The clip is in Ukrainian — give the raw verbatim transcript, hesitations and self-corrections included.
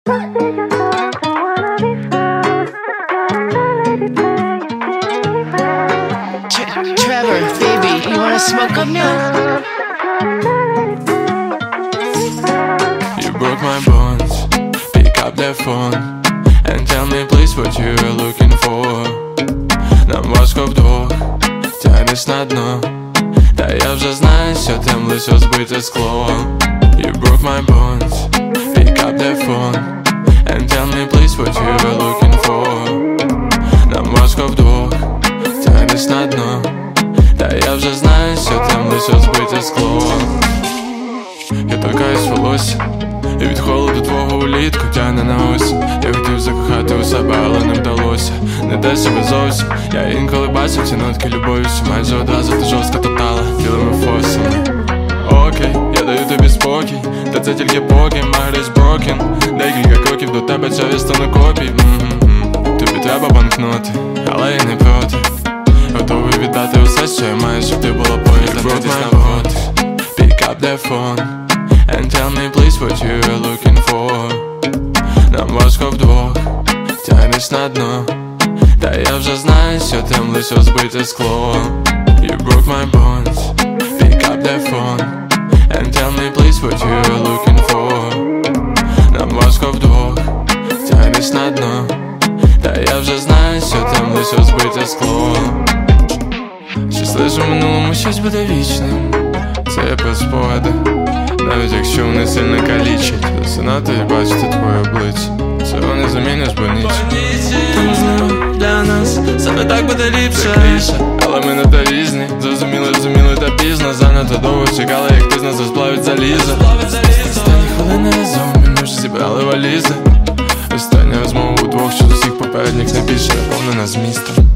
Trevor, baby, you wanna smoke up now? You broke my bones, pick up the phone and tell me please what you are looking for. Нам важко вдвох, тягнеш на дно, та я вже знаю, що там лише збите скло. You broke my bones, pick up the phone and tell me please what you are looking for. Нам важко вдвох, тягнеш на дно, та я вже знаю, що там лише збите скло. Я торкаюсь волосся, і від холоду твого улітку тягне на осінь. Я хотів закохати у себе, але не вдалося. Не дай себе зовсім. Я інколи бачив ці нотки любові, що майже одразу ти жорстко топтала білими фосами. Окей, я даю тобі спокій, та це тільки поки my heart is broken. Декілька кроків до тебе, це відстану копій. Mm-hmm. Тобі треба банкноти, але я не проти. Готовий віддати усе, що я маю, щоб ти була поряд, та дивитись на вгод. Pick up the phone and tell me please what you are looking for. Нам важко вдвох, тягнеш на дно, та я вже знаю, що там лише збите скло. You broke my bones, pick up the phone and tell me please what you are looking for. Нам важко вдвох, тягнеш на дно, та я вже знаю, що там лише збите скло. Щось лише в минулому, щось буде вічним. Це я про спогади, навіть якщо вони сильно калічать. Засинати і бачити твоє обличчя, цього не заміниш, бо ніч. Та можливо для нас саме так буде ліпше. Це кліше, але ми не та різні. Зрозуміли, зрозуміли та пізно. Занадто довго чекали, як ти з нас розплавить залізо. Останні хвилини разом, і ми вже зібрали валізи. Остання розмова удвох, що з усіх попередніх найбільше наповнена змістом.